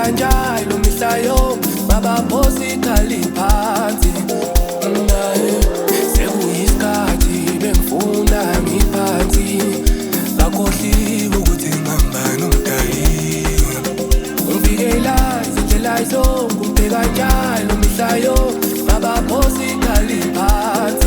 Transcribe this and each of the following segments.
umbheka njalo mihla yonke babaphosa ikhali phansi. Sekuyisikhathi bengifuna ngiphansi, ngakhohliwe ukuthi ngihambani umdali. Ungivikela izindlela zonke umbheka njalo mihla yonke babaphosa ikhali phansi.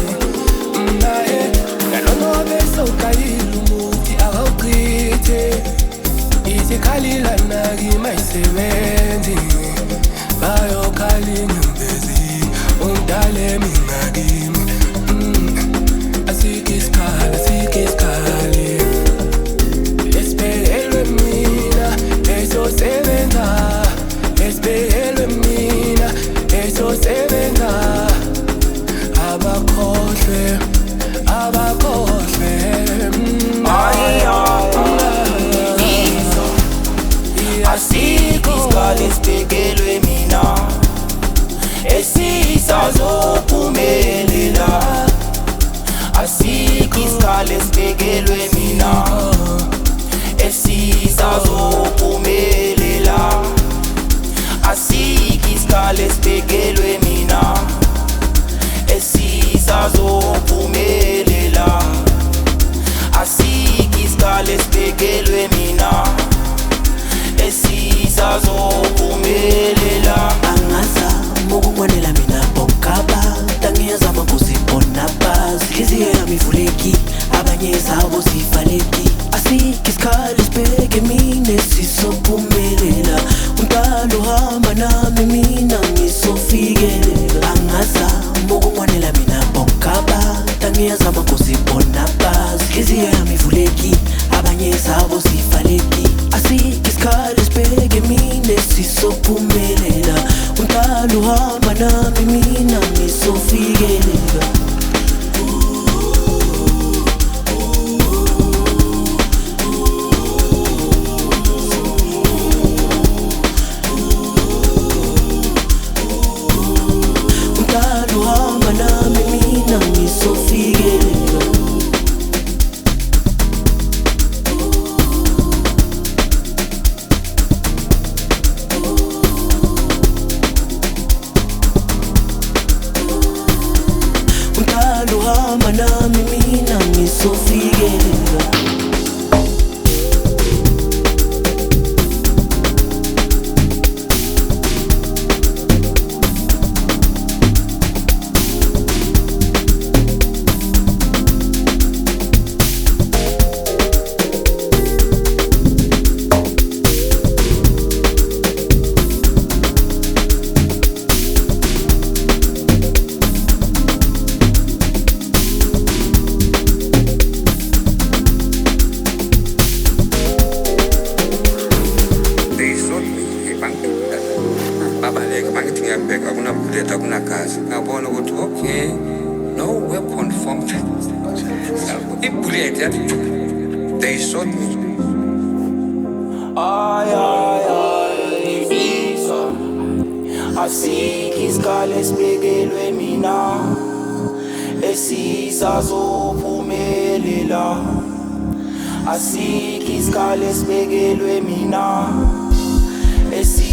Nalonke sewuqalile umuthi akawuchithe, isikhalila naki mayisebenzi. Bayokhala inyembezi umdale mingakimi. Asikho isikhali esibhekelwe mina esosebenza, esibhekelwe mina esosebenza. Abakhohlwe asikho isikali esibhekelwe mina esisazophumelela. Asikho isikali esibhekelwe mina esisazophumelela. Asikho isikali esibhekelwe mina esisazophumelela. Asikho isikali esibhekelwe mina esisazophumelela. Angazama ukukwanela mina bonkaba, tangiyazama kuzibona basi. Inhliziyo yami ivuleki, abanye zabo zivaleki. Asikho isikali esibheke mina esizophumelela. Untalo uhamba nami mina ngisofikelela. Angazama ukukwanela mina bonkaba, tangiyazama kuzibona basi. Inhliziyo yami ivuleki, abanye zabo zivaleki. Asikho isikali esibheke mina esizophumelela. Untalo uhamba nami mina ngisofikelela. Untalo uhamba nami mina ngisofikelela. Untalo uhamba nami mina ngisofikelela. babaleka bangithi ngiyabheka kunabullet akunagazi, ngabona ukuthi okay, no weapon formed. Ibullet yathi they shot me. Ifisa asikho isikali esibhekelwe mina esisazophumelela. Asikho isikali esibhekelwe mina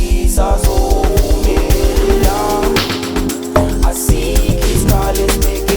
esisazophumelela. Asikho isikali esibhekelwe